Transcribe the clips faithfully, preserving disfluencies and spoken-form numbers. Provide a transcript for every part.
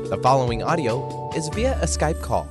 The following audio is via a Skype call.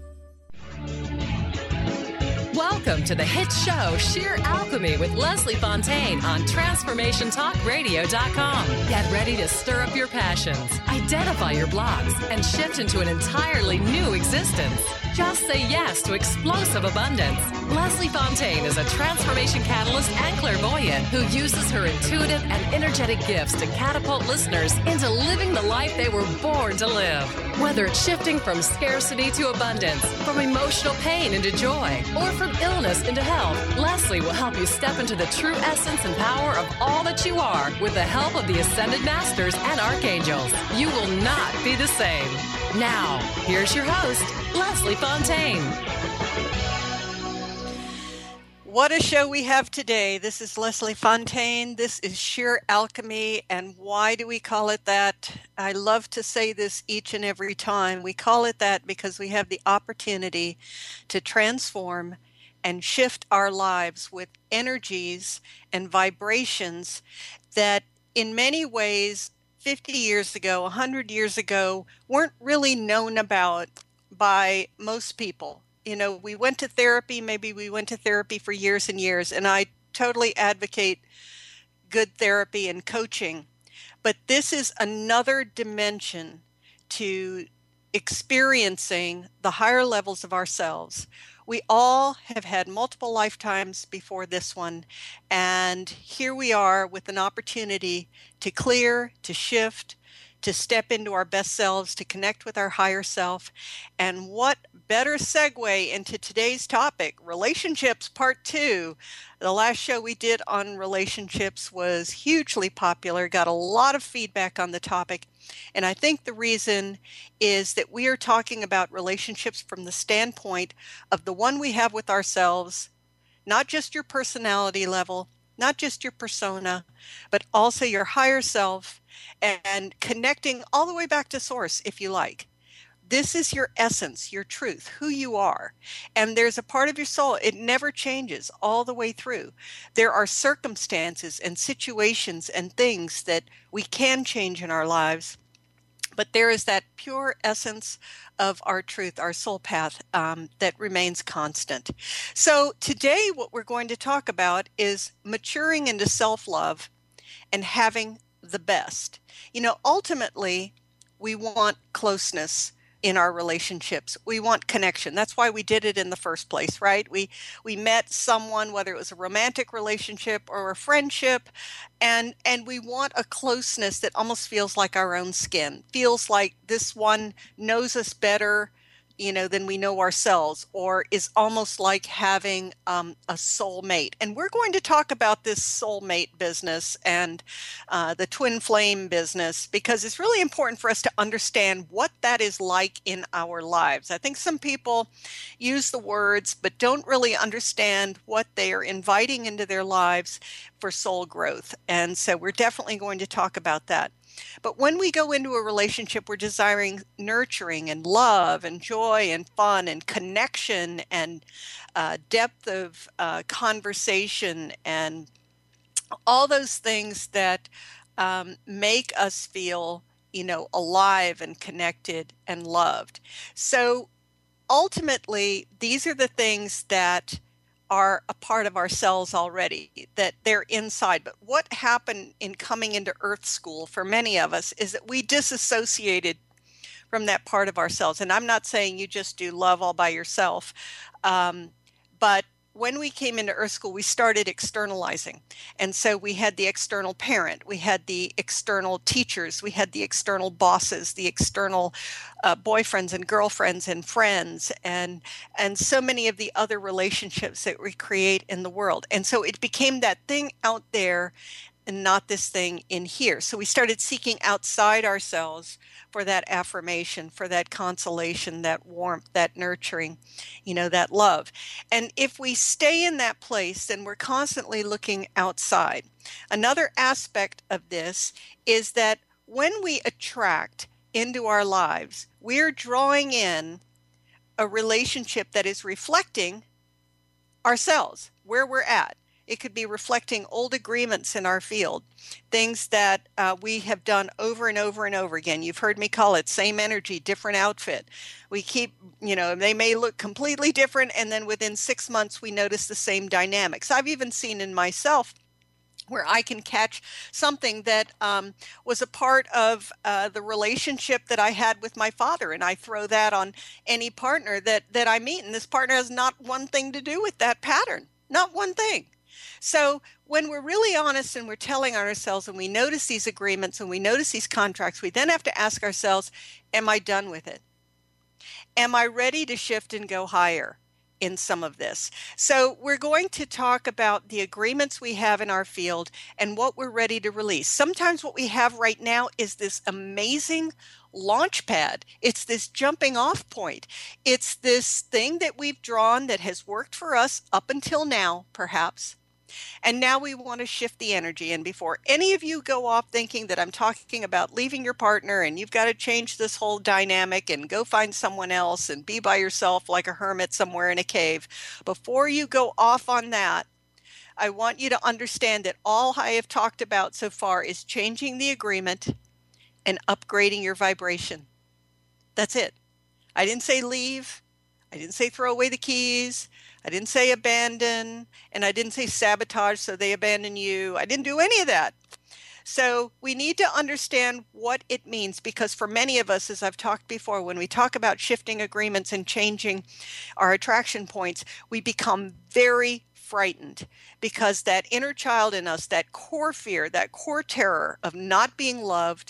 Welcome to the hit show Sheer Alchemy with Leslie Fontaine on transformation talk radio dot com. Get ready to stir up your passions, identify your blocks, and shift into an entirely new existence. Just say yes to explosive abundance. Leslie Fontaine is a transformation catalyst and clairvoyant who uses her intuitive and energetic gifts to catapult listeners into living the life they were born to live. Whether it's shifting from scarcity to abundance, from emotional pain into joy, or from illness into health, Leslie will help you step into the true essence and power of all that you are with the help of the Ascended Masters and Archangels. You will not be the same. Now, here's your host, Leslie Fontaine. What a show we have today. This is Leslie Fontaine. This is Sheer Alchemy. And why do we call it that? I love to say this each and every time. We call it that because we have the opportunity to transform and shift our lives with energies and vibrations that in many ways fifty years ago, one hundred years ago, weren't really known about by most people. You know, we went to therapy, maybe we went to therapy for years and years, and I totally advocate good therapy and coaching. But this is another dimension to experiencing the higher levels of ourselves. We all have had multiple lifetimes before this one, and here we are with an opportunity to clear, to shift, to step into our best selves, to connect with our higher self. And what better segue into today's topic, relationships part two. The last show we did on relationships was hugely popular, got a lot of feedback on the topic. And I think the reason is that we are talking about relationships from the standpoint of the one we have with ourselves, not just your personality level, not just your persona, but also your higher self, and connecting all the way back to source, if you like. This is your essence, your truth, who you are. And there's a part of your soul, it never changes all the way through. There are circumstances and situations and things that we can change in our lives, but there is that pure essence of our truth, our soul path, um, that remains constant. So today what we're going to talk about is maturing into self-love and having the best. You know, ultimately, we want closeness in our relationships. We want connection. That's why we did it in the first place, right? We we met someone, whether it was a romantic relationship or a friendship, and and we want a closeness that almost feels like our own skin, feels like this one knows us better, you know, than we know ourselves, or is almost like having um, a soulmate. And we're going to talk about this soulmate business and uh, the twin flame business, because it's really important for us to understand what that is like in our lives. I think some people use the words, but don't really understand what they are inviting into their lives for soul growth. And so we're definitely going to talk about that. But when we go into a relationship, we're desiring nurturing and love and joy and fun and connection and uh, depth of uh, conversation and all those things that um, make us feel, you know, alive and connected and loved. So ultimately, these are the things that are a part of ourselves already, that they're inside. But what happened in coming into Earth School for many of us is that we disassociated from that part of ourselves. And I'm not saying you just do love all by yourself, um, but when we came into Earth School, we started externalizing. And so we had the external parent, we had the external teachers, we had the external bosses, the external uh, boyfriends and girlfriends and friends, and and so many of the other relationships that we create in the world. And so it became that thing out there and not this thing in here. So we started seeking outside ourselves for that affirmation, for that consolation, that warmth, that nurturing, you know, that love. And if we stay in that place, then we're constantly looking outside. Another aspect of this is that when we attract into our lives, we're drawing in a relationship that is reflecting ourselves, where we're at. It could be reflecting old agreements in our field, things that uh, we have done over and over and over again. You've heard me call it same energy, different outfit. We keep, you know, they may look completely different, and then within six months we notice the same dynamics. I've even seen in myself where I can catch something that um, was a part of uh, the relationship that I had with my father, and I throw that on any partner that that I meet, and this partner has not one thing to do with that pattern, not one thing. So when we're really honest and we're telling ourselves and we notice these agreements and we notice these contracts, we then have to ask ourselves, am I done with it? Am I ready to shift and go higher in some of this? So we're going to talk about the agreements we have in our field and what we're ready to release. Sometimes what we have right now is this amazing launch pad. It's this jumping off point. It's this thing that we've drawn that has worked for us up until now, perhaps. And now we want to shift the energy. And before any of you go off thinking that I'm talking about leaving your partner and you've got to change this whole dynamic and go find someone else and be by yourself like a hermit somewhere in a cave, before you go off on that, I want you to understand that all I have talked about so far is changing the agreement and upgrading your vibration. That's it. I didn't say leave. I didn't say throw away the keys. I didn't say abandon, and I didn't say sabotage, so they abandon you. I didn't do any of that. So we need to understand what it means, because for many of us, as I've talked before, when we talk about shifting agreements and changing our attraction points, we become very frightened because that inner child in us, that core fear, that core terror of not being loved,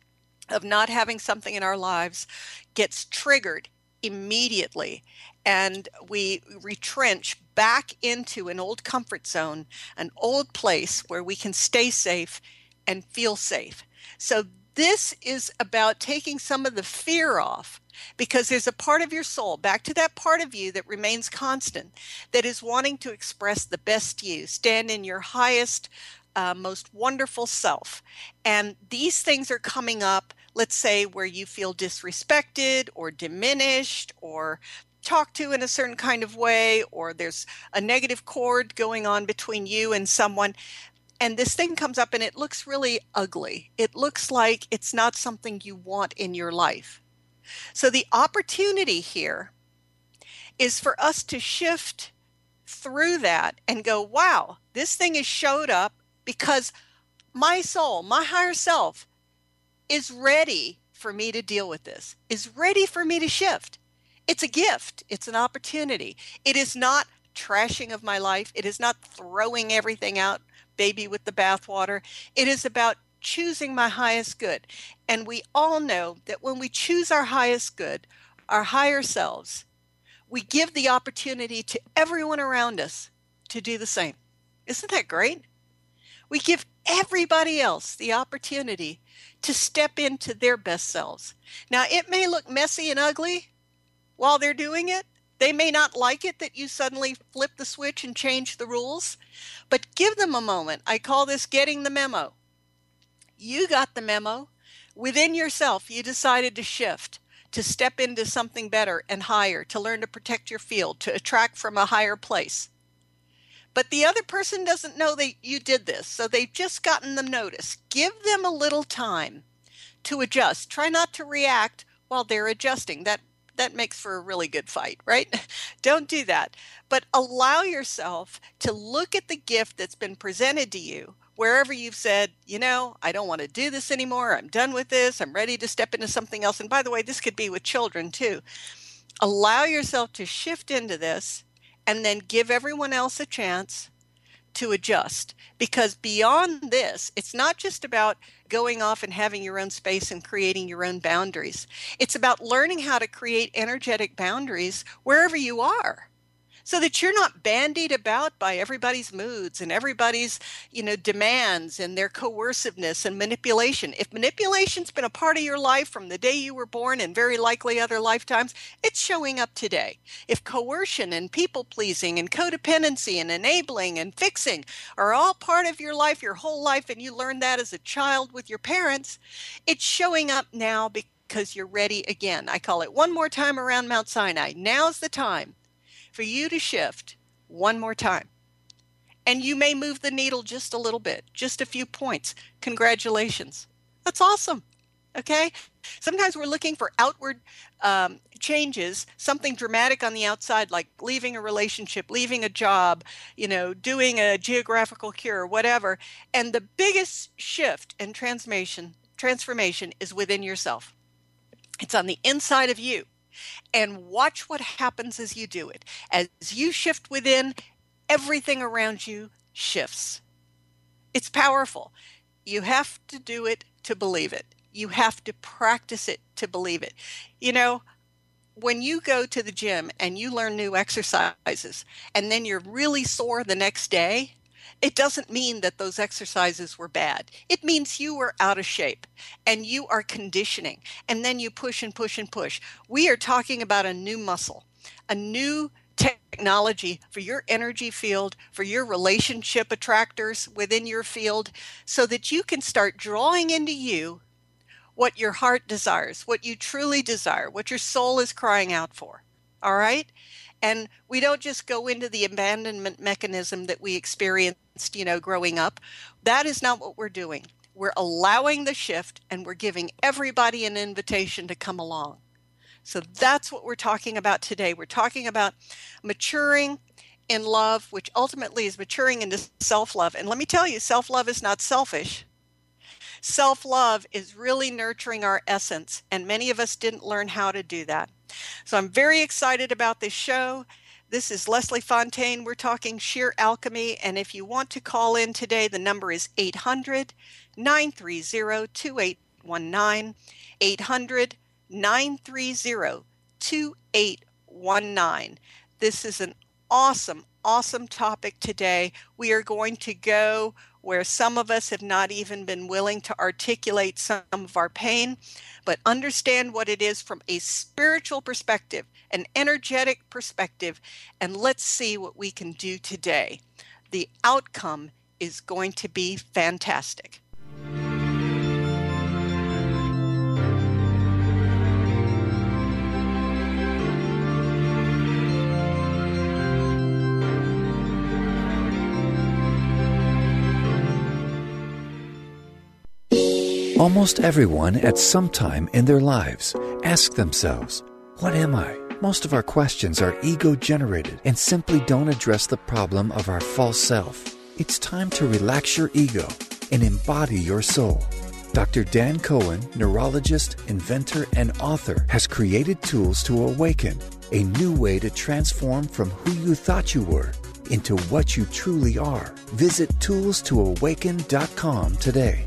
of not having something in our lives, gets triggered immediately. And we retrench back into an old comfort zone, an old place where we can stay safe and feel safe. So this is about taking some of the fear off, because there's a part of your soul, back to that part of you that remains constant, that is wanting to express the best you, stand in your highest, uh, most wonderful self. And these things are coming up, let's say, where you feel disrespected or diminished or talked to in a certain kind of way, or there's a negative chord going on between you and someone, and this thing comes up and it looks really ugly. It looks like it's not something you want in your life. So the opportunity here is for us to shift through that and go, wow, this thing has showed up because my soul, my higher self, is ready for me to deal with this, is ready for me to shift. It's a gift. It's an opportunity. It is not trashing of my life. It is not throwing everything out, baby with the bathwater. It is about choosing my highest good. And we all know that when we choose our highest good, our higher selves, we give the opportunity to everyone around us to do the same. Isn't that great? We give everybody else the opportunity to step into their best selves. Now, it may look messy and ugly while they're doing it. They may not like it that you suddenly flip the switch and change the rules, but give them a moment. I call this getting the memo. You got the memo. Within yourself, you decided to shift, to step into something better and higher, to learn to protect your field, to attract from a higher place. But the other person doesn't know that you did this, so they've just gotten the notice. Give them a little time to adjust. Try not to react while they're adjusting. That that makes for a really good fight, right? Don't do that. But allow yourself to look at the gift that's been presented to you, wherever you've said, you know, I don't want to do this anymore. I'm done with this. I'm ready to step into something else. And by the way, this could be with children too. Allow yourself to shift into this and then give everyone else a chance to adjust. Because beyond this, it's not just about going off and having your own space and creating your own boundaries. It's about learning how to create energetic boundaries wherever you are, so that you're not bandied about by everybody's moods and everybody's, you know, demands and their coerciveness and manipulation. If manipulation's been a part of your life from the day you were born and very likely other lifetimes, it's showing up today. If coercion and people-pleasing and codependency and enabling and fixing are all part of your life, your whole life, and you learned that as a child with your parents, it's showing up now because you're ready again. I call it one more time around Mount Sinai. Now's the time for you to shift one more time. And you may move the needle just a little bit, just a few points. Congratulations. That's awesome. Okay? Sometimes we're looking for outward um, changes, something dramatic on the outside, like leaving a relationship, leaving a job, you know, doing a geographical cure, whatever. And the biggest shift and transformation, transformation is within yourself. It's on the inside of you. And watch what happens as you do it. As you shift within, everything around you shifts. It's powerful. You have to do it to believe it. You have to practice it to believe it. You know, when you go to the gym and you learn new exercises and then you're really sore the next day, it doesn't mean that those exercises were bad. It means you were out of shape and you are conditioning, and then you push and push and push. We are talking about a new muscle, a new technology for your energy field, for your relationship attractors within your field, so that you can start drawing into you what your heart desires, what you truly desire, what your soul is crying out for. All right? And we don't just go into the abandonment mechanism that we experienced, you know, growing up. That is not what we're doing. We're allowing the shift, and we're giving everybody an invitation to come along. So that's what we're talking about today. We're talking about maturing in love, which ultimately is maturing into self-love. And let me tell you, self-love is not selfish. Self-love is really nurturing our essence, and many of us didn't learn how to do that. So I'm very excited about this show. This is Leslie Fontaine. We're talking sheer alchemy, and if you want to call in today, the number is eight hundred, nine three zero, two eight one nine, eight hundred, nine three zero, two eight one nine. This is an awesome, awesome topic today. We are going to go where some of us have not even been willing to articulate some of our pain, but understand what it is from a spiritual perspective, an energetic perspective, and let's see what we can do today. The outcome is going to be fantastic. Almost everyone at some time in their lives ask themselves, what am I? Most of our questions are ego-generated and simply don't address the problem of our false self. It's time to relax your ego and embody your soul. Doctor Dan Cohen, neurologist, inventor, and author, has created tools to awaken, a new way to transform from who you thought you were into what you truly are. Visit tools to awaken dot com today.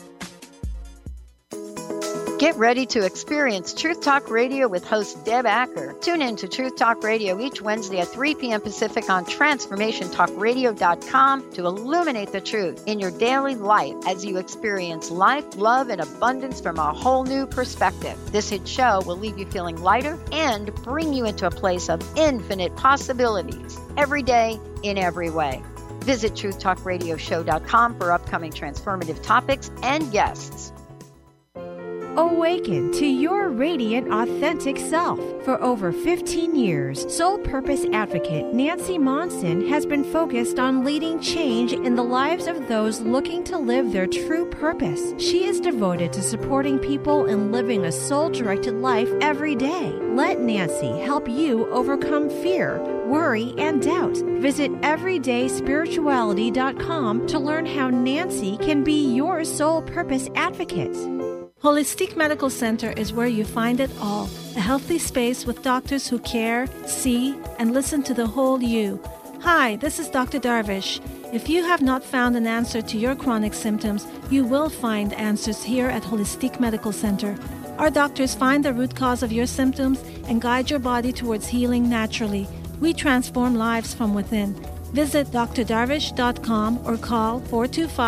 Get ready to experience Truth Talk Radio with host Deb Acker. Tune in to Truth Talk Radio each Wednesday at three p.m. Pacific on transformation talk radio dot com to illuminate the truth in your daily life as you experience life, love, and abundance from a whole new perspective. This hit show will leave you feeling lighter and bring you into a place of infinite possibilities every day in every way. Visit truth talk radio show dot com for upcoming transformative topics and guests. Awaken to your radiant, authentic self. For over fifteen years, Soul Purpose Advocate Nancy Monson has been focused on leading change in the lives of those looking to live their true purpose. She is devoted to supporting people in living a soul-directed life every day. Let Nancy help you overcome fear, worry, and doubt. Visit everyday spirituality dot com to learn how Nancy can be your soul purpose advocate. Holistic Medical Center is where you find it all. A healthy space with doctors who care, see, and listen to the whole you. Hi, this is Doctor Darvish. If you have not found an answer to your chronic symptoms, you will find answers here at Holistic Medical Center. Our doctors find the root cause of your symptoms and guide your body towards healing naturally. We transform lives from within. Visit d r darvish dot com or call four two five,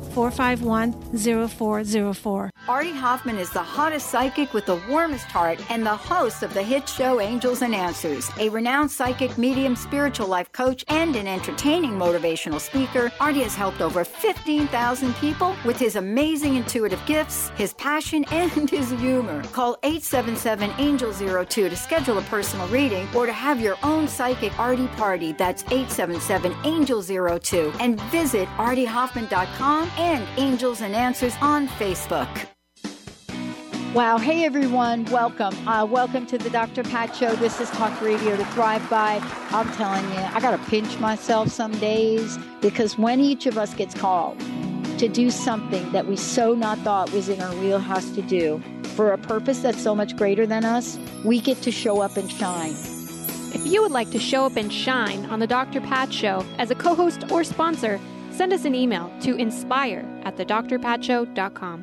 four five one, zero four zero four. Artie Hoffman is the hottest psychic with the warmest heart and the host of the hit show Angels and Answers. A renowned psychic, medium, spiritual life coach, and an entertaining motivational speaker, Artie has helped over fifteen thousand people with his amazing intuitive gifts, his passion, and his humor. Call eight seven seven, angel zero two to schedule a personal reading or to have your own psychic Artie party. That's eight seven seven, angel zero two. And visit artie hoffman dot com and Angels and Answers on Facebook. Wow. Hey, everyone. Welcome. Uh, welcome to the Doctor Pat Show. This is Talk Radio to Thrive By. I'm telling you, I got to pinch myself some days because when each of us gets called to do something that we so not thought was in our wheelhouse to do for a purpose that's so much greater than us, we get to show up and shine. If you would like to show up and shine on the Doctor Pat Show as a co-host or sponsor, send us an email to inspire at the dr pat show dot com.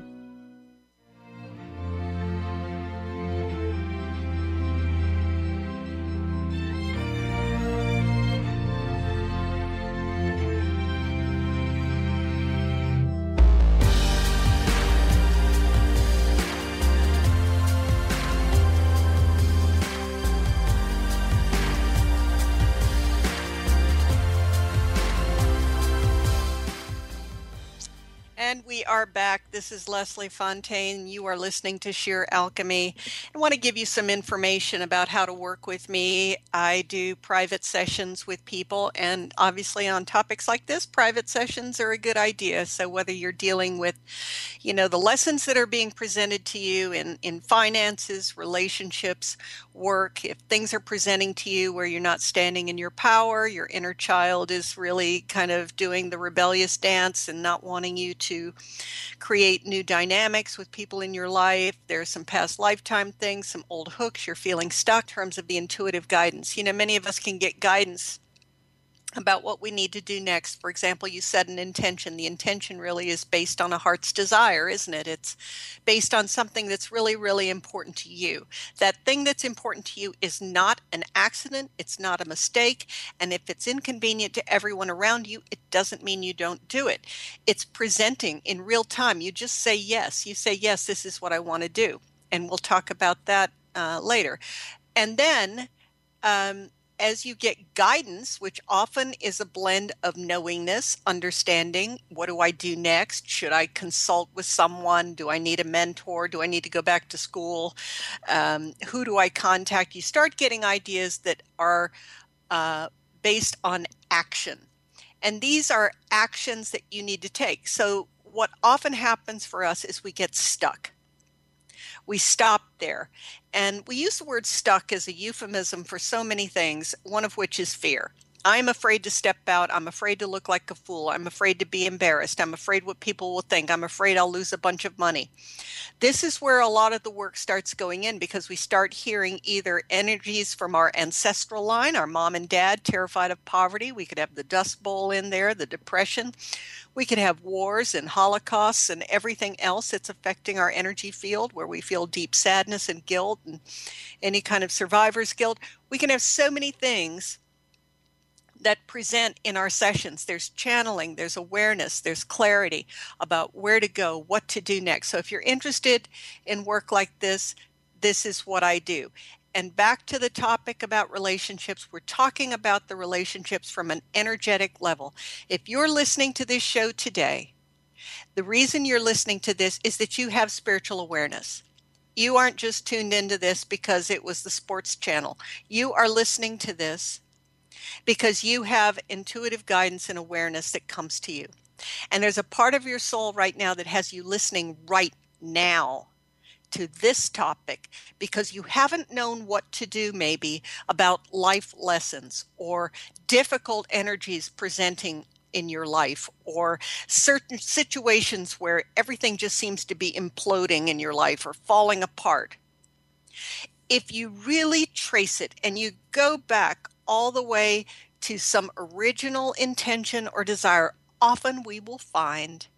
And we are back. This is Leslie Fontaine. You are listening to Sheer Alchemy. I want to give you some information about how to work with me. I do private sessions with people, and obviously on topics like this, private sessions are a good idea. So whether you're dealing with, you know, the lessons that are being presented to you in, in finances, relationships, work, if things are presenting to you where you're not standing in your power, your inner child is really kind of doing the rebellious dance and not wanting you to to create new dynamics with people in your life. There's some past lifetime things, some old hooks. You're feeling stuck in terms of the intuitive guidance. You know, many of us can get guidance about what we need to do next. For example, you set an intention. The intention really is based on a heart's desire, isn't it? It's based on something that's really, really important to you. That thing that's important to you is not an accident. It's not a mistake. And if it's inconvenient to everyone around you, it doesn't mean you don't do it. It's presenting in real time. You just say yes. You say, yes, this is what I want to do. And we'll talk about that uh, later. And then, um, as you get guidance, which often is a blend of knowingness, understanding, what do I do next? Should I consult with someone? Do I need a mentor? Do I need to go back to school? Um, who do I contact? You start getting ideas that are uh, based on action. And these are actions that you need to take. So what often happens for us is we get stuck. We stop there. And we use the word stuck as a euphemism for so many things, one of which is fear. I'm afraid to step out. I'm afraid to look like a fool. I'm afraid to be embarrassed. I'm afraid what people will think. I'm afraid I'll lose a bunch of money. This is where a lot of the work starts going in, because we start hearing either energies from our ancestral line, our mom and dad terrified of poverty. We could have the Dust Bowl in there, the Depression. We could have wars and holocausts and everything else that's affecting our energy field, where we feel deep sadness and guilt and any kind of survivor's guilt. We can have so many things that present in our sessions. There's channeling, there's awareness, there's clarity about where to go, what to do next. So if you're interested in work like this, this is what I do. And back to the topic about relationships, we're talking about the relationships from an energetic level. If you're listening to this show today, the reason you're listening to this is that you have spiritual awareness. You aren't just tuned into this because it was the sports channel. You are listening to this because you have intuitive guidance and awareness that comes to you. And there's a part of your soul right now that has you listening right now to this topic because you haven't known what to do maybe about life lessons or difficult energies presenting in your life, or certain situations where everything just seems to be imploding in your life or falling apart. If you really trace it and you go back all the way to some original intention or desire, often we will find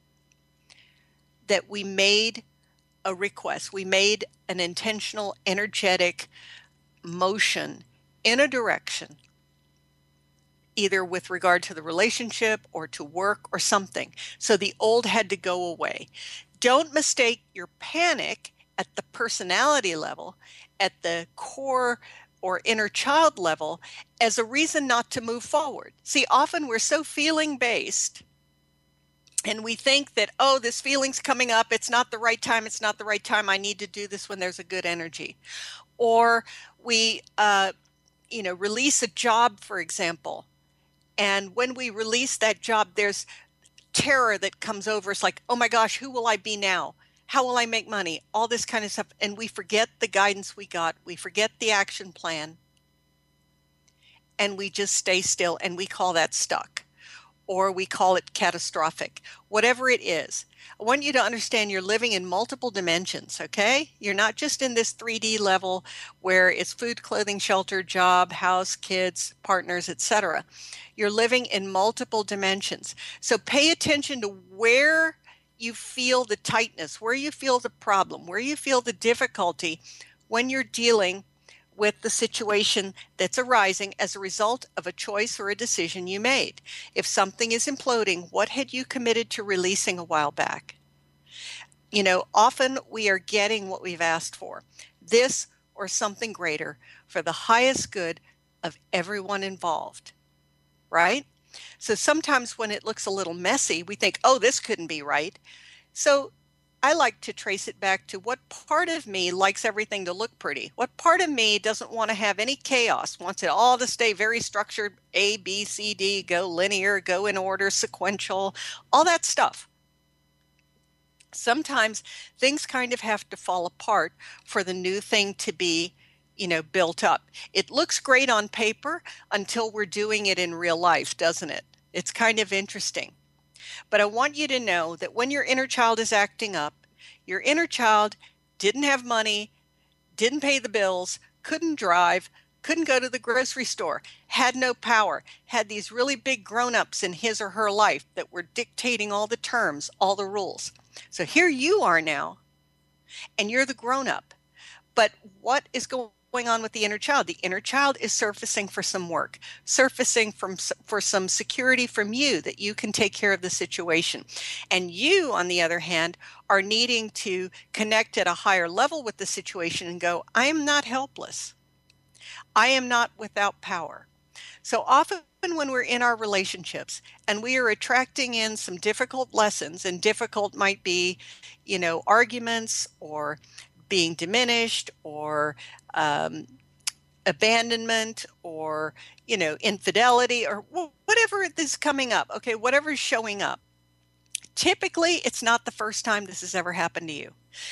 that we made a request. We made an intentional, energetic motion in a direction. either with regard to the relationship or to work or something. So the old had to go away. Don't mistake your panic at the personality level, at the core or inner child level, as a reason not to move forward. See, often we're so feeling based, and we think that, oh, this feeling's coming up, it's not the right time, it's not the right time, I need to do this when there's a good energy. Or we, uh, you know, release a job, for example, and when we release that job, there's terror that comes over us, like, oh my gosh, who will I be now? How will I make money? All this kind of stuff. And we forget the guidance we got. We forget the action plan. And we just stay still, and we call that stuck. Or we call it catastrophic. Whatever it is. I want you to understand you're living in multiple dimensions, okay? You're not just in this three D level where it's food, clothing, shelter, job, house, kids, partners, et cetera. You're living in multiple dimensions. So pay attention to where you feel the tightness, where you feel the problem, where you feel the difficulty when you're dealing with the situation that's arising as a result of a choice or a decision you made. If something is imploding, what had you committed to releasing a while back? You know, often we are getting what we've asked for, this or something greater for the highest good of everyone involved, right? So sometimes when it looks a little messy, we think, oh, this couldn't be right. So I like to trace it back to what part of me likes everything to look pretty. What part of me doesn't want to have any chaos, wants it all to stay very structured, A, B, C, D, go linear, go in order, sequential, all that stuff. Sometimes things kind of have to fall apart for the new thing to be, you know, built up. It looks great on paper until we're doing it in real life, doesn't it? It's kind of interesting. But I want you to know that when your inner child is acting up, your inner child didn't have money, didn't pay the bills, couldn't drive, couldn't go to the grocery store, had no power, had these really big grown-ups in his or her life that were dictating all the terms, all the rules. So here you are now, and you're the grown-up. But what is going going on with the inner child? The inner child is surfacing for some work, surfacing from for some security from you that you can take care of the situation. And you, on the other hand, are needing to connect at a higher level with the situation and go, I am not helpless. I am not without power. So often when we're in our relationships and we are attracting in some difficult lessons, and difficult might be, you know, arguments or being diminished or um, abandonment or, you know, infidelity or whatever is coming up, okay, whatever is showing up. Typically, it's not the first time this has ever happened to you.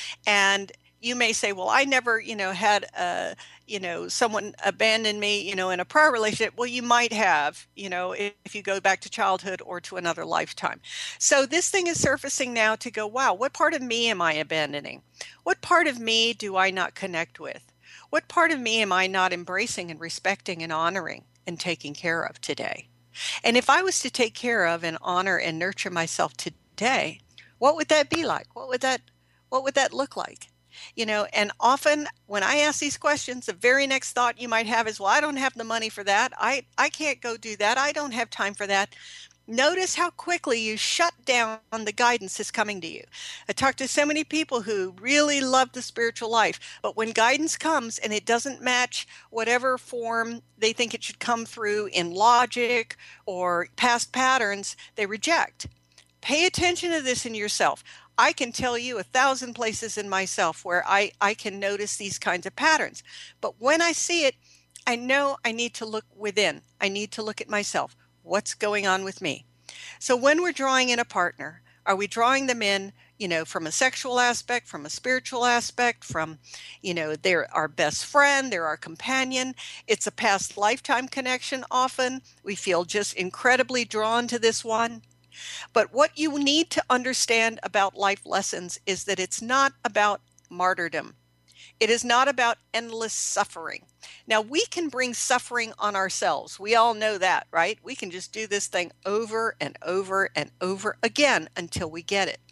And you may say, well, I never, you know, had, uh, you know, someone abandon me, you know, in a prior relationship. Well, you might have, you know, if, if you go back to childhood or to another lifetime. So this thing is surfacing now to go, wow, what part of me am I abandoning? What part of me do I not connect with? What part of me am I not embracing and respecting and honoring and taking care of today? And if I was to take care of and honor and nurture myself today, what would that be like? What would that, what would that look like? You know, and often when I ask these questions, the very next thought you might have is, well, I don't have the money for that. I, I can't go do that. I don't have time for that. Notice how quickly you shut down the guidance that's coming to you. I talk to so many people who really love the spiritual life, but when guidance comes and it doesn't match whatever form they think it should come through in logic or past patterns, they reject. Pay attention to this in yourself. I can tell you a thousand places in myself where I, I can notice these kinds of patterns. But when I see it, I know I need to look within. I need to look at myself. What's going on with me? So when we're drawing in a partner, are we drawing them in, you know, from a sexual aspect, from a spiritual aspect, from, you know, they're our best friend, they're our companion. It's a past lifetime connection often. We feel just incredibly drawn to this one. But what you need to understand about life lessons is that it's not about martyrdom. It is not about endless suffering. Now, we can bring suffering on ourselves. We all know that, right? We can just do this thing over and over and over again until we get it.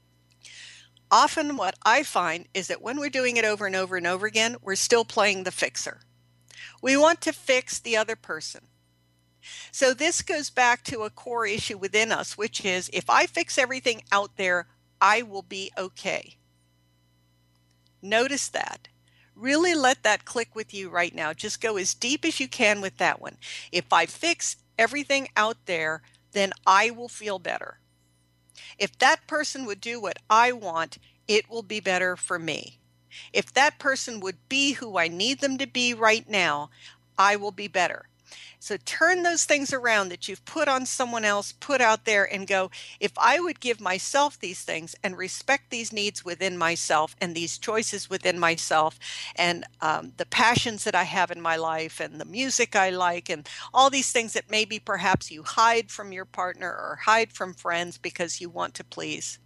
Often what I find is that when we're doing it over and over and over again, we're still playing the fixer. We want to fix the other person. So this goes back to a core issue within us, which is if I fix everything out there, I will be okay. Notice that. Really let that click with you right now. Just go as deep as you can with that one. If I fix everything out there, then I will feel better. If that person would do what I want, it will be better for me. If that person would be who I need them to be right now, I will be better. So turn those things around that you've put on someone else, put out there, and go, if I would give myself these things and respect these needs within myself and these choices within myself and um, the passions that I have in my life and the music I like and all these things that maybe perhaps you hide from your partner or hide from friends because you want to please.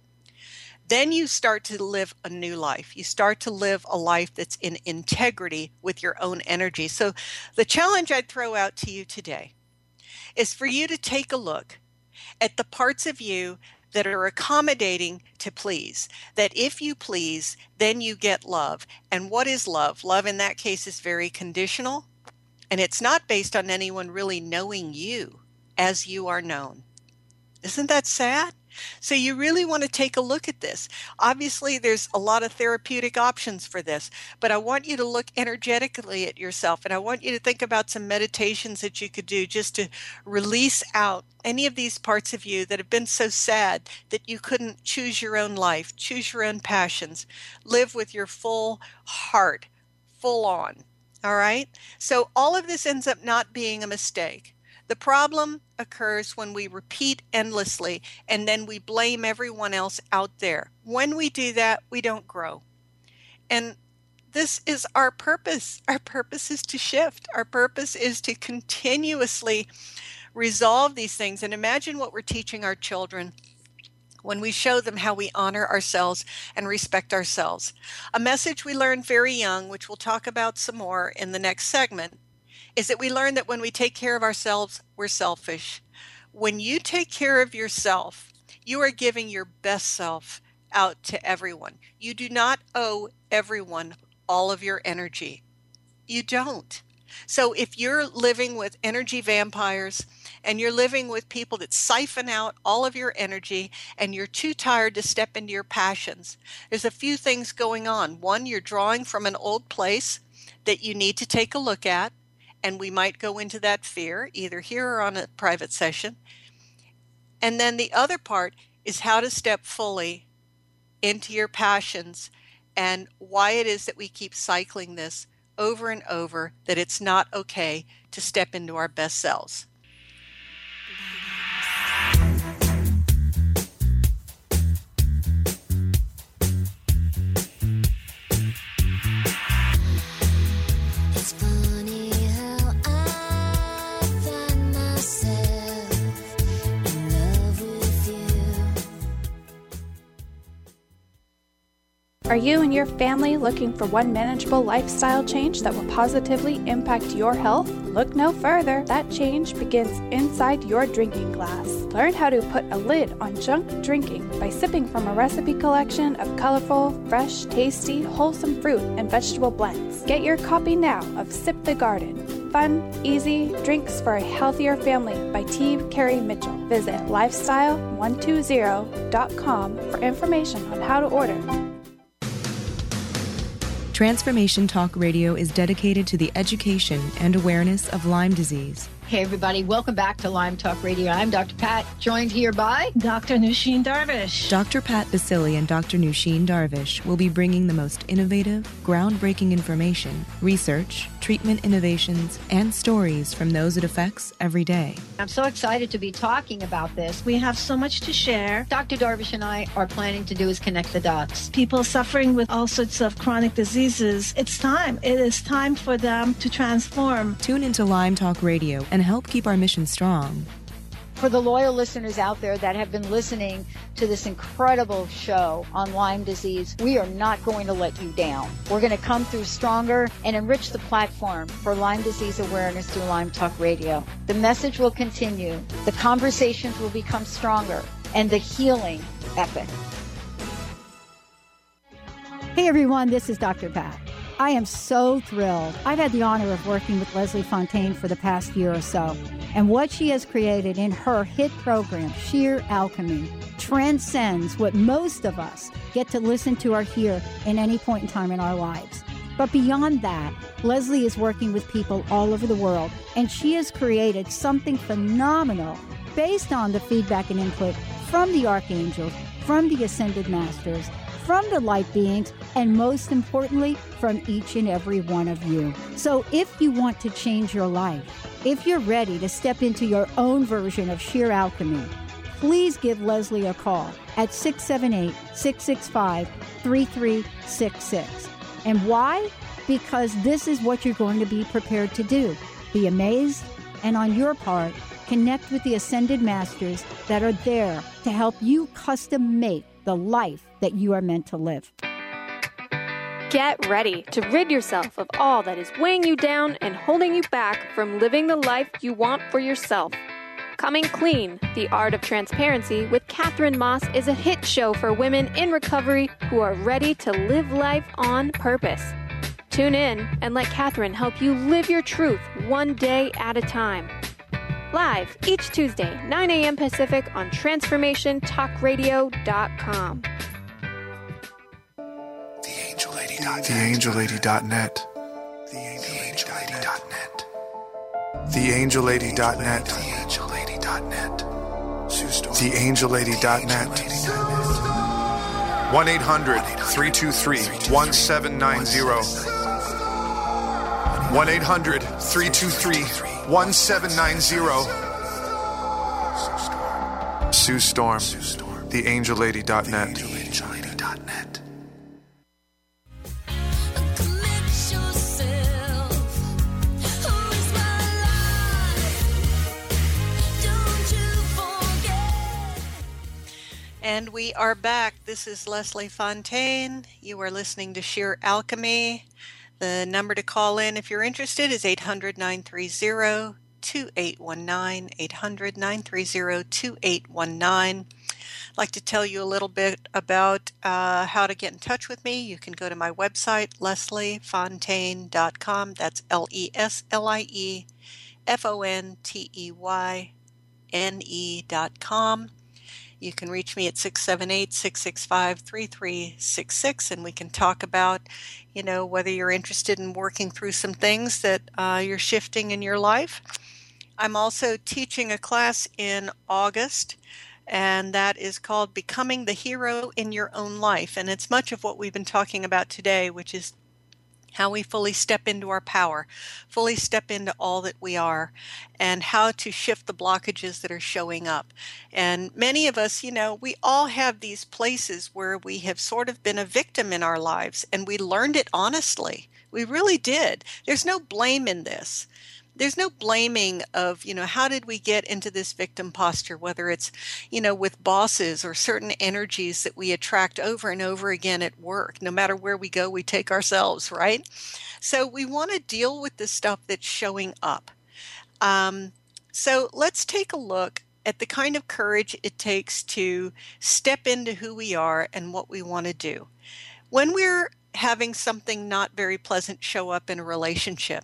Then you start to live a new life. You start to live a life that's in integrity with your own energy. So the challenge I'd throw out to you today is for you to take a look at the parts of you that are accommodating to please. That if you please, then you get love. And what is love? Love in that case is very conditional, and it's not based on anyone really knowing you as you are known. Isn't that sad? So you really want to take a look at this. Obviously, there's a lot of therapeutic options for this, but I want you to look energetically at yourself, and I want you to think about some meditations that you could do just to release out any of these parts of you that have been so sad that you couldn't choose your own life, choose your own passions, live with your full heart, full on. All right? So all of this ends up not being a mistake. The problem occurs when we repeat endlessly and then we blame everyone else out there. When we do that, we don't grow. And this is our purpose. Our purpose is to shift. Our purpose is to continuously resolve these things. And imagine what we're teaching our children when we show them how we honor ourselves and respect ourselves. A message we learned very young, which we'll talk about some more in the next segment, is that we learn that when we take care of ourselves, we're selfish. When you take care of yourself, you are giving your best self out to everyone. You do not owe everyone all of your energy. You don't. So if you're living with energy vampires and you're living with people that siphon out all of your energy and you're too tired to step into your passions, there's a few things going on. One, you're drawing from an old place that you need to take a look at. And we might go into that fear, either here or on a private session. And then the other part is how to step fully into your passions and why it is that we keep cycling this over and over, that it's not okay to step into our best selves. Are you and your family looking for one manageable lifestyle change that will positively impact your health? Look no further. That change begins inside your drinking glass. Learn how to put a lid on junk drinking by sipping from a recipe collection of colorful, fresh, tasty, wholesome fruit and vegetable blends. Get your copy now of Sip the Garden. Fun, easy drinks for a healthier family by T. Carey Mitchell. Visit lifestyle one twenty dot com for information on how to order. Transformation Talk Radio is dedicated to the education and awareness of Lyme disease. Hey, everybody. Welcome back to Lyme Talk Radio. I'm Doctor Pat, joined here by Doctor Nusheen Darvish. Doctor Pat Basili and Doctor Nusheen Darvish will be bringing the most innovative, groundbreaking information, research, treatment innovations, and stories from those it affects every day. I'm so excited to be talking about this. We have so much to share. Doctor Darvish and I are planning to do is connect the dots. People suffering with all sorts of chronic diseases, it's time. It is time for them to transform. Tune into Lyme Talk Radio and help keep our mission strong. For the loyal listeners out there that have been listening to this incredible show on Lyme disease, we are not going to let you down. We're going to come through stronger and enrich the platform for Lyme disease awareness through Lyme Talk Radio. The message will continue, the conversations will become stronger, and the healing epic. Hey everyone, this is Doctor Pat. I am so thrilled. I've had the honor of working with Leslie Fontaine for the past year or so, and what she has created in her hit program, Sheer Alchemy, transcends what most of us get to listen to or hear in any point in time in our lives. But beyond that, Leslie is working with people all over the world, and she has created something phenomenal based on the feedback and input from the archangels, from the ascended masters, from the light beings, and most importantly, from each and every one of you. So if you want to change your life, if you're ready to step into your own version of sheer alchemy, please give Leslie a call at six seven eight, six six five, three three six six. And why? Because this is what you're going to be prepared to do. Be amazed, and on your part, connect with the ascended masters that are there to help you custom make the life that you are meant to live. Get ready to rid yourself of all that is weighing you down and holding you back from living the life you want for yourself. Coming Clean, The Art of Transparency with Catherine Moss is a hit show for women in recovery who are ready to live life on purpose. Tune in and let Catherine help you live your truth one day at a time. Live each Tuesday, nine a.m. Pacific on transformation talk radio dot com. The Angel Lady dot net. The Angel Lady dot net. The Angel Lady dot net. The Angel Lady dot net. The Angel Lady dot net. The Angel Lady dot net. one eight hundred, three two three, one seven nine zero. one eight hundred, three two three, one seven nine zero. Sue Storm. The Angel Lady dot net. The Angel Lady dot net. And we are back. This is Leslie Fontaine. You are listening to Sheer Alchemy. The number to call in if you're interested is eight hundred, nine three zero, two eight one nine, eight hundred, nine three zero, two eight one nine. I'd like to tell you a little bit about uh, how to get in touch with me. You can go to my website, leslie fontaine dot com. That's L E S L I E F O N T E Y N E dot com. You can reach me at six seven eight, six six five, three three six six, and we can talk about, you know, whether you're interested in working through some things that uh, you're shifting in your life. I'm also teaching a class in August, and that is called Becoming the Hero in Your Own Life. And it's much of what we've been talking about today, which is how we fully step into our power, fully step into all that we are, and how to shift the blockages that are showing up. And many of us, you know, we all have these places where we have sort of been a victim in our lives, and we learned it honestly. We really did. There's no blame in this. There's no blaming of, you know, how did we get into this victim posture, whether it's, you know, with bosses or certain energies that we attract over and over again at work. No matter where we go, we take ourselves, right? So we want to deal with the stuff that's showing up. Um, so let's take a look at the kind of courage it takes to step into who we are and what we want to do. When we're having something not very pleasant show up in a relationship,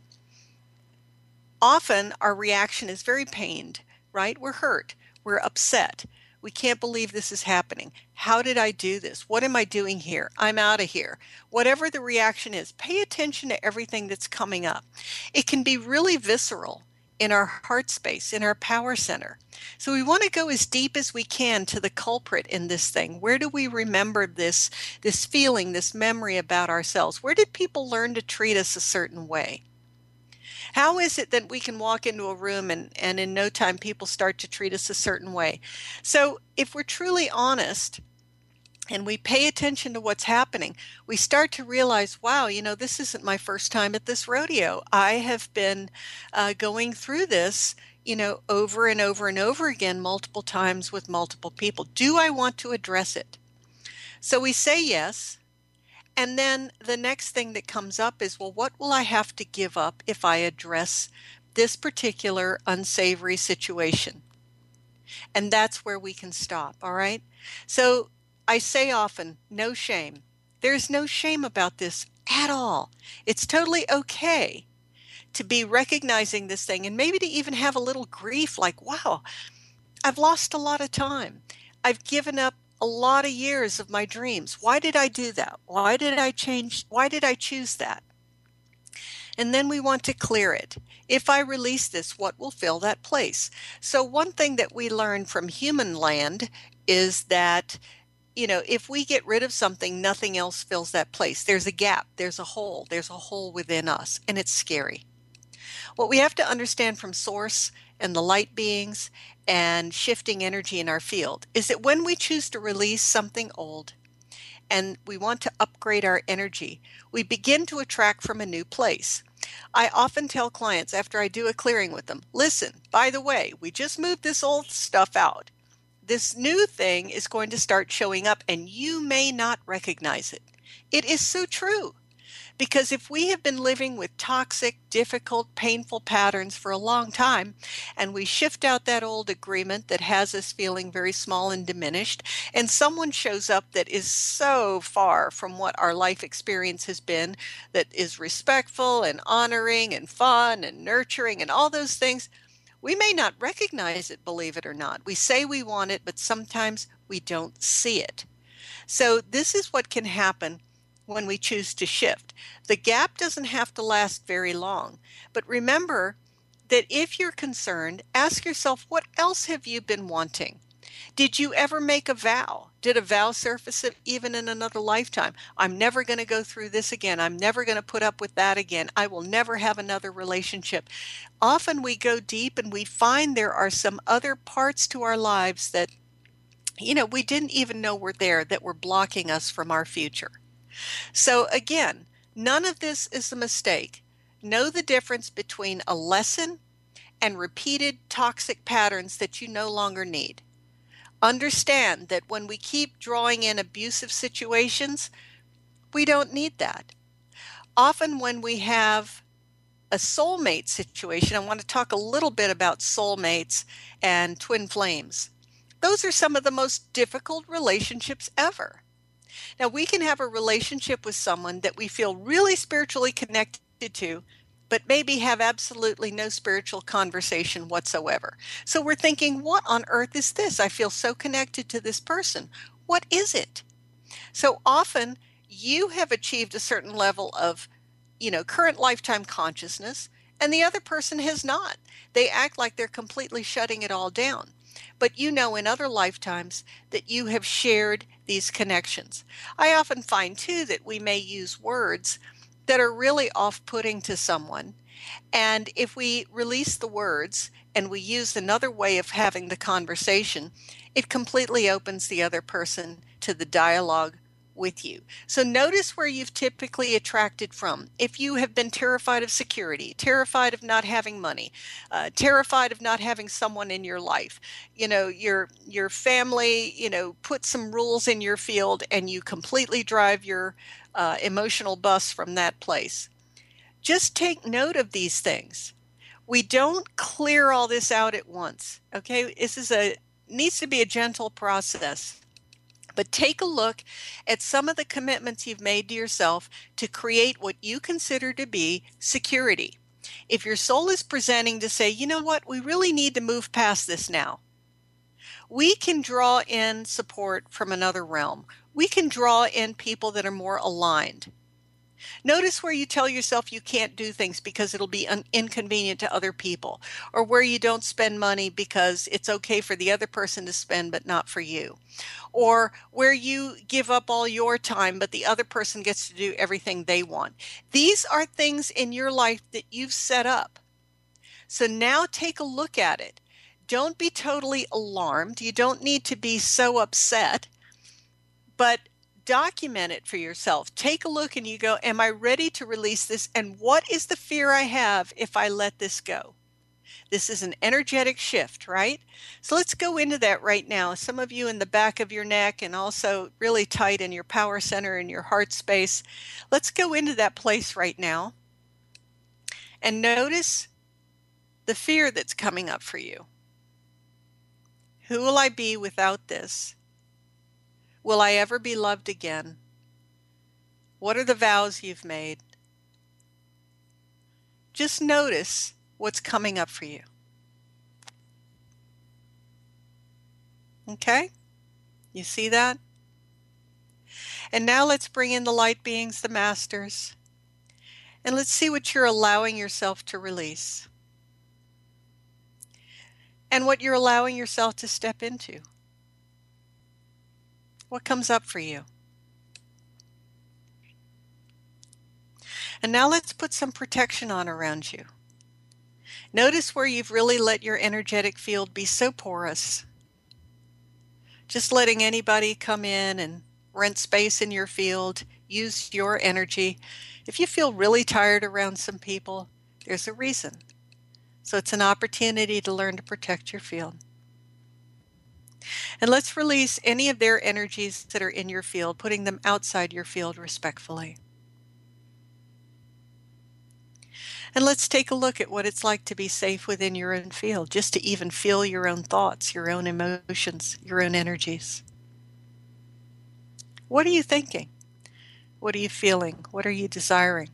often our reaction is very pained, right? We're hurt. We're upset. We can't believe this is happening. How did I do this? What am I doing here? I'm out of here. Whatever the reaction is, pay attention to everything that's coming up. It can be really visceral in our heart space, in our power center. So we want to go as deep as we can to the culprit in this thing. Where do we remember this, this feeling, this memory about ourselves? Where did people learn to treat us a certain way? How is it that we can walk into a room and, and in no time people start to treat us a certain way? So if we're truly honest and we pay attention to what's happening, we start to realize, wow, you know, this isn't my first time at this rodeo. I have been uh, going through this, you know, over and over and over again, multiple times with multiple people. Do I want to address it? So we say yes. And then the next thing that comes up is, well, what will I have to give up if I address this particular unsavory situation? And that's where we can stop, all right? So I say often, no shame. There's no shame about this at all. It's totally okay to be recognizing this thing and maybe to even have a little grief like, wow, I've lost a lot of time. I've given up a lot of years of my dreams. Why did I do that? Why did I change? Why did I choose that? And then we want to clear it. If I release this, what will fill that place? So one thing that we learn from human land is that, you know, if we get rid of something, nothing else fills that place. There's a gap, there's a hole, there's a hole within us, and it's scary. What we have to understand from Source and the light beings and shifting energy in our field is that when we choose to release something old and we want to upgrade our energy, we begin to attract from a new place. I often tell clients after I do a clearing with them, listen, by the way, we just moved this old stuff out. This new thing is going to start showing up and you may not recognize it. It is so true. Because if we have been living with toxic, difficult, painful patterns for a long time, and we shift out that old agreement that has us feeling very small and diminished, and someone shows up that is so far from what our life experience has been, that is respectful and honoring and fun and nurturing and all those things, we may not recognize it, believe it or not. We say we want it, but sometimes we don't see it. So this is what can happen when we choose to shift. The gap doesn't have to last very long. But remember that if you're concerned, ask yourself, what else have you been wanting? Did you ever make a vow? Did a vow surface it even in another lifetime? I'm never going to go through this again. I'm never going to put up with that again. I will never have another relationship. Often we go deep and we find there are some other parts to our lives that, you know, we didn't even know were there, that were blocking us from our future. So again, none of this is a mistake. Know the difference between a lesson and repeated toxic patterns that you no longer need. Understand that when we keep drawing in abusive situations, we don't need that. Often when we have a soulmate situation, I want to talk a little bit about soulmates and twin flames. Those are some of the most difficult relationships ever. Now, we can have a relationship with someone that we feel really spiritually connected to, but maybe have absolutely no spiritual conversation whatsoever. So we're thinking, what on earth is this? I feel so connected to this person. What is it? So often you have achieved a certain level of, you know, current lifetime consciousness, and the other person has not. They act like they're completely shutting it all down. But you know in other lifetimes that you have shared these connections. I often find, too, that we may use words that are really off-putting to someone. And if we release the words and we use another way of having the conversation, it completely opens the other person to the dialogue with you. So notice where you've typically attracted from. If you have been terrified of security, terrified of not having money, uh, terrified of not having someone in your life, you know, your your family, you know, put some rules in your field and you completely drive your uh, emotional bus from that place. Just take note of these things. We don't clear all this out at once. Okay, this is a needs to be a gentle process. But take a look at some of the commitments you've made to yourself to create what you consider to be security. If your soul is presenting to say, you know what, we really need to move past this now, we can draw in support from another realm. We can draw in people that are more aligned. Notice where you tell yourself you can't do things because it'll be un- inconvenient to other people, or where you don't spend money because it's okay for the other person to spend but not for you, or where you give up all your time but the other person gets to do everything they want. These are things in your life that you've set up. So now take a look at it. Don't be totally alarmed. You don't need to be so upset, but document it for yourself. Take a look and you go, am I ready to release this? And what is the fear I have if I let this go? This is an energetic shift, right? So let's go into that right now. Some of you in the back of your neck and also really tight in your power center and your heart space. Let's go into that place right now and notice the fear that's coming up for you. Who will I be without this? Will I ever be loved again? What are the vows you've made? Just notice what's coming up for you. Okay? You see that? And now let's bring in the light beings, the masters, and let's see what you're allowing yourself to release and what you're allowing yourself to step into. What comes up for you? And now let's put some protection on around you. Notice where you've really let your energetic field be so porous. Just letting anybody come in and rent space in your field, use your energy. If you feel really tired around some people, there's a reason. So it's an opportunity to learn to protect your field. And let's release any of their energies that are in your field, putting them outside your field respectfully. And let's take a look at what it's like to be safe within your own field, just to even feel your own thoughts, your own emotions, your own energies. What are you thinking? What are you feeling? What are you desiring?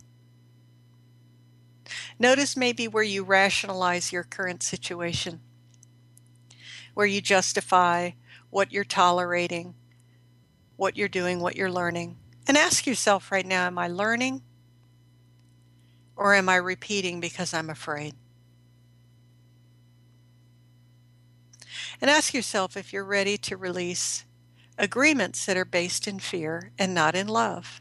Notice maybe where you rationalize your current situation, where you justify what you're tolerating, what you're doing, what you're learning. And ask yourself right now, am I learning? Or am I repeating because I'm afraid? And ask yourself if you're ready to release agreements that are based in fear and not in love.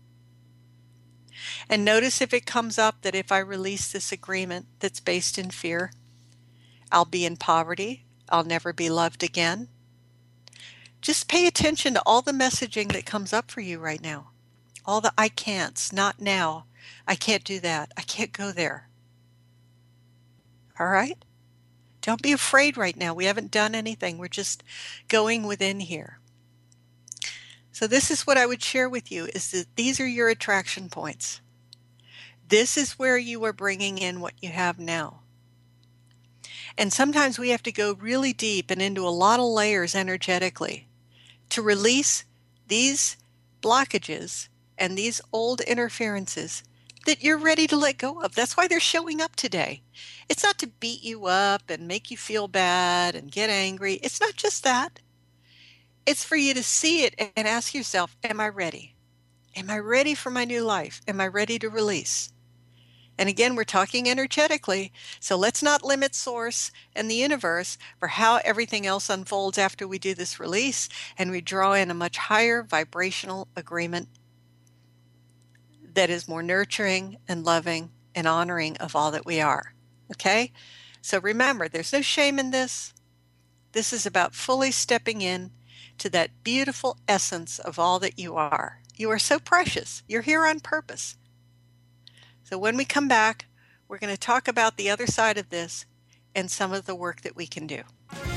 And notice if it comes up that if I release this agreement that's based in fear, I'll be in poverty, I'll never be loved again. Just pay attention to all the messaging that comes up for you right now. All the I can'ts, not now. I can't do that. I can't go there. All right? Don't be afraid right now. We haven't done anything. We're just going within here. So this is what I would share with you, is that these are your attraction points. This is where you are bringing in what you have now. And sometimes we have to go really deep and into a lot of layers energetically to release these blockages and these old interferences that you're ready to let go of. That's why they're showing up today. It's not to beat you up and make you feel bad and get angry. It's not just that. It's for you to see it and ask yourself, am I ready? Am I ready for my new life? Am I ready to release? And again, we're talking energetically, so let's not limit Source and the universe for how everything else unfolds after we do this release, and we draw in a much higher vibrational agreement that is more nurturing and loving and honoring of all that we are. Okay? So remember, there's no shame in this. This is about fully stepping in to that beautiful essence of all that you are. You are so precious. You're here on purpose. So when we come back, we're going to talk about the other side of this and some of the work that we can do.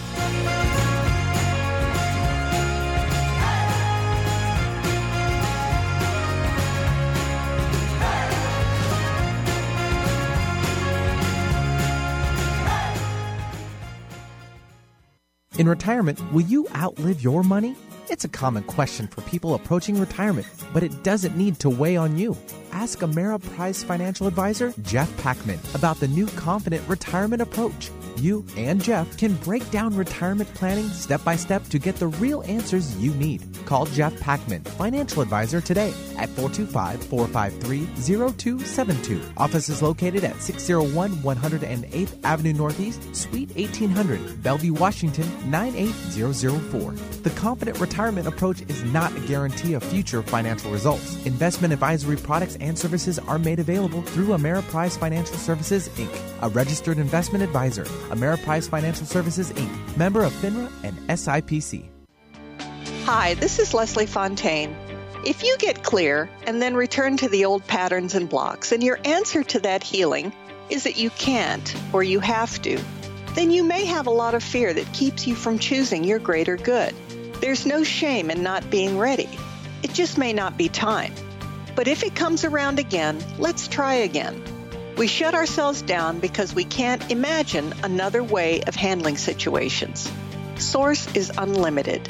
In retirement, will you outlive your money? It's a common question for people approaching retirement, but it doesn't need to weigh on you. Ask Ameriprise financial advisor Jeff Packman about the new Confident Retirement Approach. You and Jeff can break down retirement planning step by step to get the real answers you need. Call Jeff Packman, financial advisor, today at four two five, four five three, zero two seven two. Office is located at six oh one one oh eighth Avenue Northeast, Suite eighteen hundred, Bellevue, Washington, nine eight zero zero four. The Confident Retirement Approach is not a guarantee of future financial results. Investment advisory products and services are made available through Ameriprise Financial Services, Incorporated, a registered investment advisor. Ameriprise Financial Services, Incorporated, member of FINRA and S I P C. Hi, this is Leslie Fontaine. If you get clear and then return to the old patterns and blocks, and your answer to that healing is that you can't or you have to, then you may have a lot of fear that keeps you from choosing your greater good. There's no shame in not being ready. It just may not be time. But if it comes around again, let's try again. We shut ourselves down because we can't imagine another way of handling situations. Source is unlimited.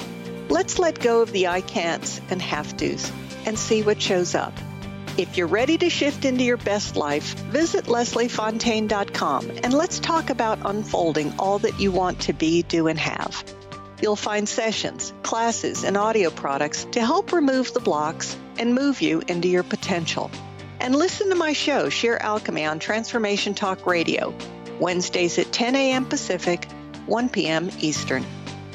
Let's let go of the I can'ts and have to's and see what shows up. If you're ready to shift into your best life, visit leslie fontaine dot com and let's talk about unfolding all that you want to be, do, and have. You'll find sessions, classes, and audio products to help remove the blocks and move you into your potential. And listen to my show, Sheer Alchemy, on Transformation Talk Radio, Wednesdays at ten a.m. Pacific, one p.m. Eastern.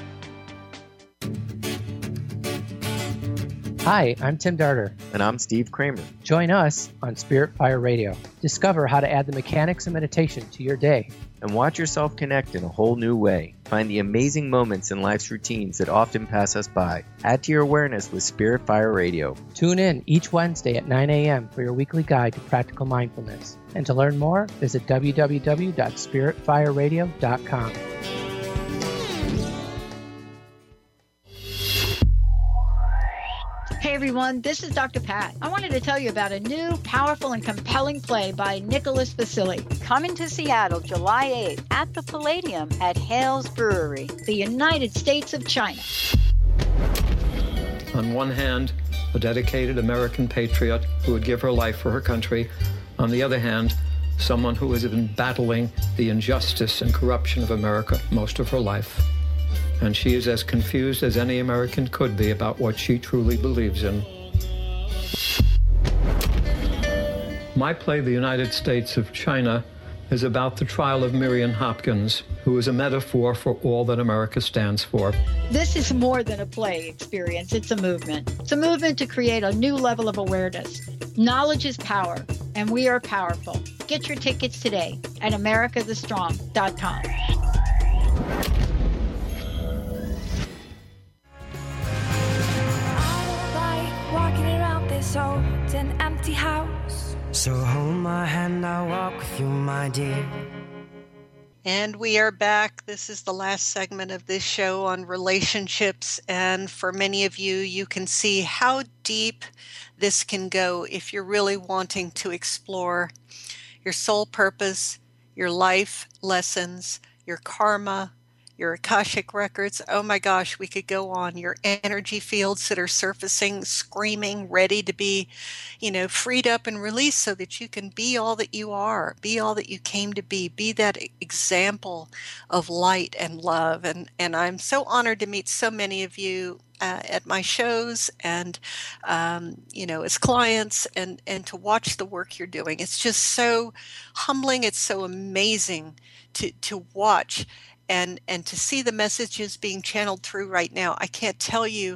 Hi, I'm Tim Darter. And I'm Steve Kramer. Join us on Spirit Fire Radio. Discover how to add the mechanics of meditation to your day. And watch yourself connect in a whole new way. Find the amazing moments in life's routines that often pass us by. Add to your awareness with Spirit Fire Radio. Tune in each Wednesday at nine a.m. for your weekly guide to practical mindfulness. And to learn more, visit w w w dot spirit fire radio dot com. Hey everyone, this is Doctor Pat. I wanted to tell you about a new, powerful, and compelling play by Nicholas Vasili. Coming to Seattle July eighth at the Palladium at Hales Brewery, the United States of China. On one hand, a dedicated American patriot who would give her life for her country. On the other hand, someone who has been battling the injustice and corruption of America most of her life. And she is as confused as any American could be about what she truly believes in. My play, The United States of China, is about the trial of Miriam Hopkins, who is a metaphor for all that America stands for. This is more than a play experience. It's a movement. It's a movement to create a new level of awareness. Knowledge is power, and we are powerful. Get your tickets today at america the strong dot com. Old and empty house. So hold my hand, I'll walk with you, my dear. And we are back. This is the last segment of this show on relationships. And for many of you, you can see how deep this can go if you're really wanting to explore your soul purpose, your life lessons, your karma, your Akashic records. Oh my gosh, we could go on. Your energy fields that are surfacing, screaming, ready to be, you know, freed up and released so that you can be all that you are, be all that you came to be, be that example of light and love. And, and I'm so honored to meet so many of you uh, at my shows and, um, you know, as clients and, and to watch the work you're doing. It's just so humbling. It's so amazing to, to watch. And and to see the messages being channeled through right now. I can't tell you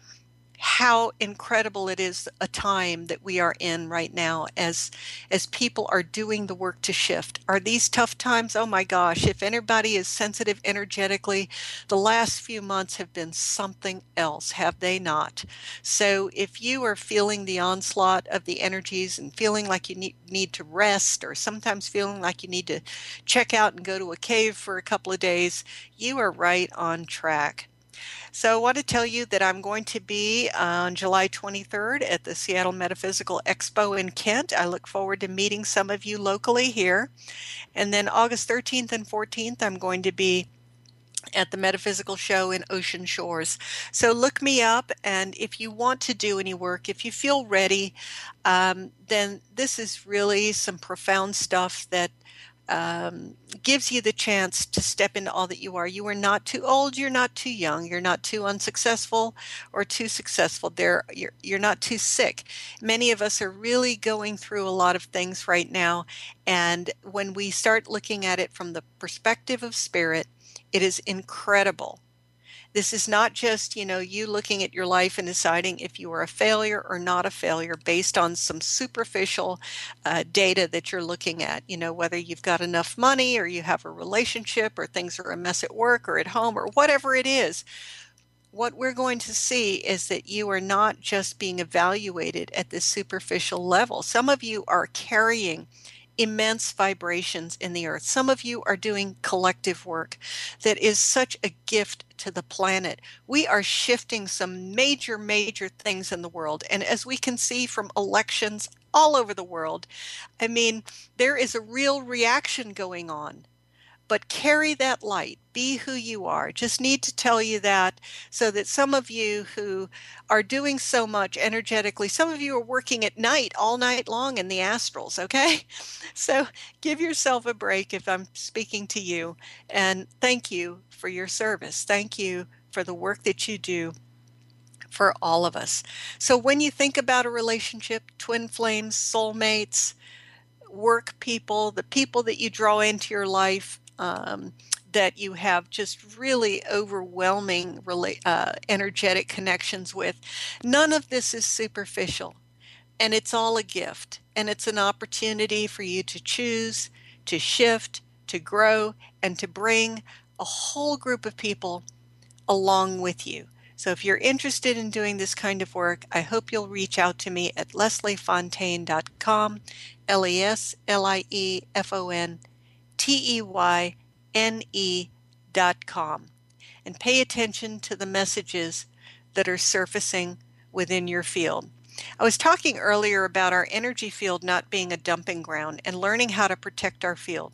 how incredible it is, a time that we are in right now as as people are doing the work to shift. Are these tough times? Oh my gosh, if anybody is sensitive energetically, the last few months have been something else, have they not? So if you are feeling the onslaught of the energies and feeling like you need, need to rest, or sometimes feeling like you need to check out and go to a cave for a couple of days, you are right on track. So I want to tell you that I'm going to be on July twenty-third at the Seattle Metaphysical Expo in Kent. I look forward to meeting some of you locally here. And then August thirteenth and fourteenth, I'm going to be at the Metaphysical Show in Ocean Shores. So look me up, and if you want to do any work, if you feel ready, um, then this is really some profound stuff that Um, gives you the chance to step into all that you are. You are not too old. You're not too young. You're not too unsuccessful or too successful. There, you're, you're not too sick. Many of us are really going through a lot of things right now. And when we start looking at it from the perspective of spirit, it is incredible. This is not just, you know, you looking at your life and deciding if you are a failure or not a failure based on some superficial uh, data that you're looking at, you know, whether you've got enough money or you have a relationship or things are a mess at work or at home or whatever it is. What we're going to see is that you are not just being evaluated at this superficial level. Some of you are carrying immense vibrations in the earth. Some of you are doing collective work that is such a gift to the planet. We are shifting some major, major things in the world. And as we can see from elections all over the world, I mean, there is a real reaction going on but carry that light. Be who you are. Just need to tell you that so that some of you who are doing so much energetically, some of you are working at night all night long in the astrals, okay? So give yourself a break if I'm speaking to you. And thank you for your service. Thank you for the work that you do for all of us. So when you think about a relationship, twin flames, soulmates, work people, the people that you draw into your life, um, that you have just really overwhelming rela- uh, energetic connections with, none of this is superficial. And it's all a gift. And it's an opportunity for you to choose, to shift, to grow, and to bring a whole group of people along with you. So if you're interested in doing this kind of work, I hope you'll reach out to me at leslie fontaine dot com, L E S L I E F O N T E Y N E dot com, and pay attention to the messages that are surfacing within your field. I was talking earlier about our energy field not being a dumping ground and learning how to protect our field.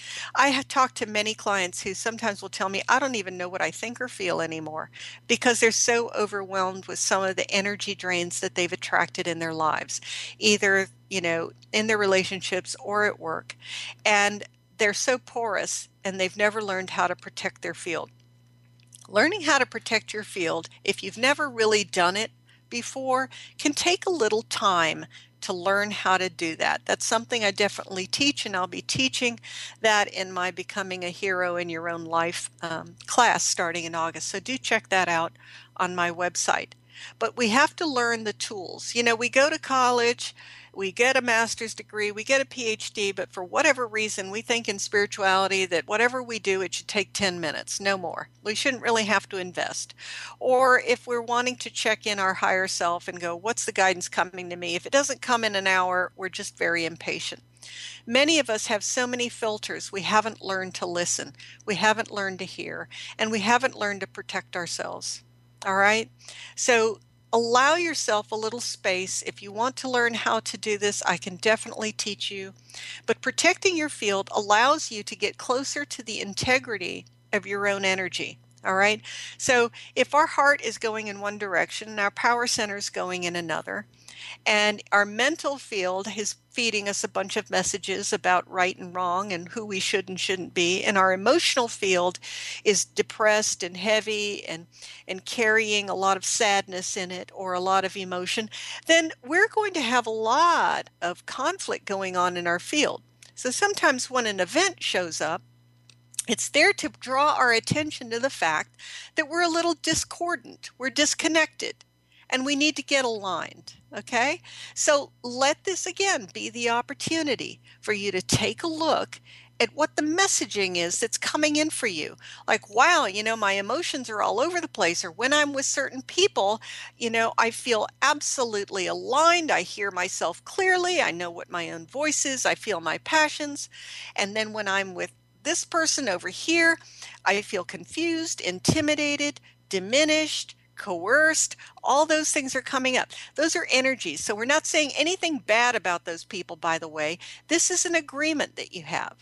I have talked to many clients who sometimes will tell me, I don't even know what I think or feel anymore, because they're so overwhelmed with some of the energy drains that they've attracted in their lives, either, you know, in their relationships or at work. And they're so porous and they've never learned how to protect their field. Learning how to protect your field, if you've never really done it before, can take a little time to learn how to do that. That's something I definitely teach, and I'll be teaching that in my Becoming a Hero in Your Own Life um, class starting in August. So do check that out on my website. But we have to learn the tools. You know, we go to college, we get a master's degree, we get a P H D, but for whatever reason, we think in spirituality that whatever we do, it should take ten minutes, no more. We shouldn't really have to invest. Or if we're wanting to check in our higher self and go, what's the guidance coming to me? If it doesn't come in an hour, we're just very impatient. Many of us have so many filters. We haven't learned to listen. We haven't learned to hear. And we haven't learned to protect ourselves. All right? So allow yourself a little space. If you want to learn how to do this, I can definitely teach you. But protecting your field allows you to get closer to the integrity of your own energy. All right? So if our heart is going in one direction and our power center is going in another, and our mental field is feeding us a bunch of messages about right and wrong and who we should and shouldn't be, and our emotional field is depressed and heavy and, and carrying a lot of sadness in it or a lot of emotion, then we're going to have a lot of conflict going on in our field. So sometimes when an event shows up, it's there to draw our attention to the fact that we're a little discordant, we're disconnected, and we need to get aligned, okay? So let this, again, be the opportunity for you to take a look at what the messaging is that's coming in for you. Like, wow, you know, my emotions are all over the place, or when I'm with certain people, you know, I feel absolutely aligned. I hear myself clearly. I know what my own voice is. I feel my passions. And then when I'm with this person over here, I feel confused, intimidated, diminished, coerced. All those things are coming up. Those are energies. So we're not saying anything bad about those people, by the way. This is an agreement that you have.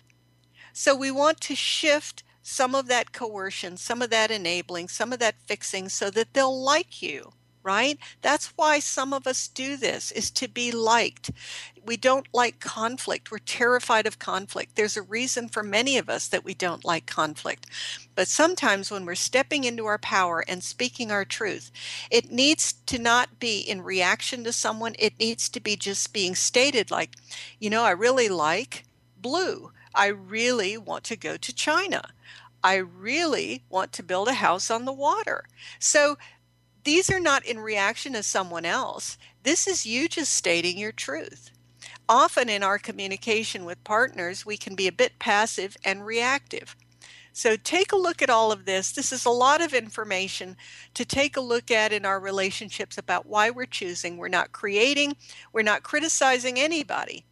So we want to shift some of that coercion, some of that enabling, some of that fixing so that they'll like you, right? That's why some of us do this, is to be liked. We don't like conflict. We're terrified of conflict. There's a reason for many of us that we don't like conflict. But sometimes when we're stepping into our power and speaking our truth, it needs to not be in reaction to someone. It needs to be just being stated like, you know, I really like blue. I really want to go to China. I really want to build a house on the water. So these are not in reaction to someone else. This is you just stating your truth. Often in our communication with partners, we can be a bit passive and reactive. So take a look at all of this. This is a lot of information to take a look at in our relationships about why we're choosing. We're not creating, we're not criticizing anybody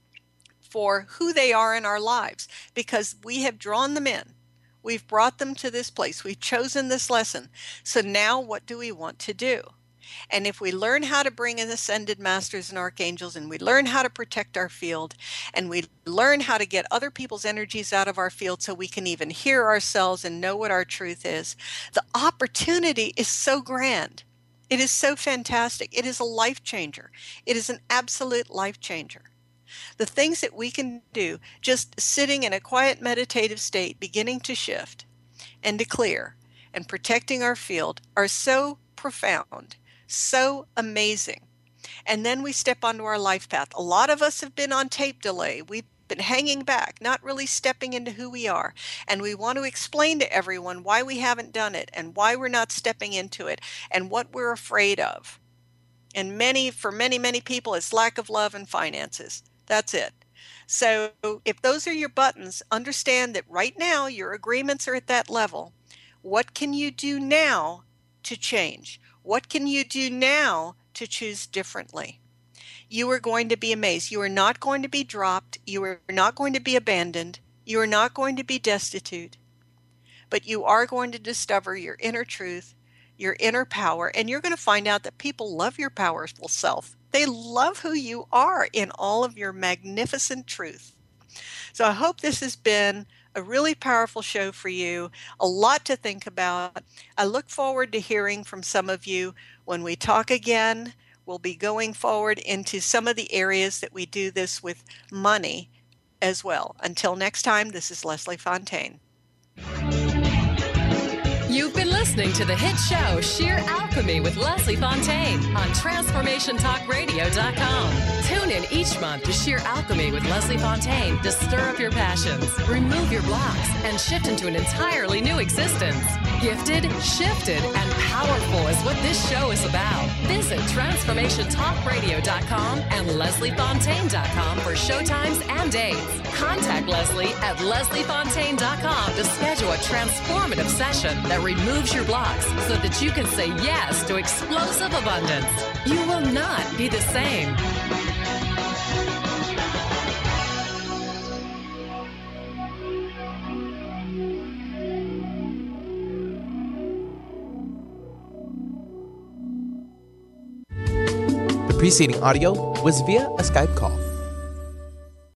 for who they are in our lives, because we have drawn them in. We've brought them to this place. We've chosen this lesson. So now what do we want to do? And if we learn how to bring in ascended masters and archangels, and we learn how to protect our field, and we learn how to get other people's energies out of our field so we can even hear ourselves and know what our truth is, the opportunity is so grand. It is so fantastic. It is a life changer. It is an absolute life changer. The things that we can do just sitting in a quiet meditative state, beginning to shift and to clear and protecting our field are so profound, so amazing. And then we step onto our life path. A lot of us have been on tape delay. We've been hanging back, not really stepping into who we are. And we want to explain to everyone why we haven't done it and why we're not stepping into it and what we're afraid of. And many, for many, many people, it's lack of love and finances. That's it. So if those are your buttons, understand that right now your agreements are at that level. What can you do now to change? What can you do now to choose differently? You are going to be amazed. You are not going to be dropped. You are not going to be abandoned. You are not going to be destitute. But you are going to discover your inner truth, your inner power, and you're going to find out that people love your powerful self. They love who you are in all of your magnificent truth. So I hope this has been a really powerful show for you, a lot to think about. I look forward to hearing from some of you when we talk again. We'll be going forward into some of the areas that we do this with money as well. Until next time, this is Leslie Fontaine. You've been listening to the hit show Sheer Alchemy with Leslie Fontaine on Transformation Talk Radio dot com. Tune in each month to Sheer Alchemy with Leslie Fontaine to stir up your passions, remove your blocks, and shift into an entirely new existence. Gifted, shifted, and powerful is what this show is about. Visit Transformation Talk Radio dot com and Leslie Fontaine dot com for showtimes and dates. Contact Leslie at Leslie Fontaine dot com to schedule a transformative session that removes your blocks so that you can say yes to explosive abundance. You will not be the same. The preceding audio was via a Skype call.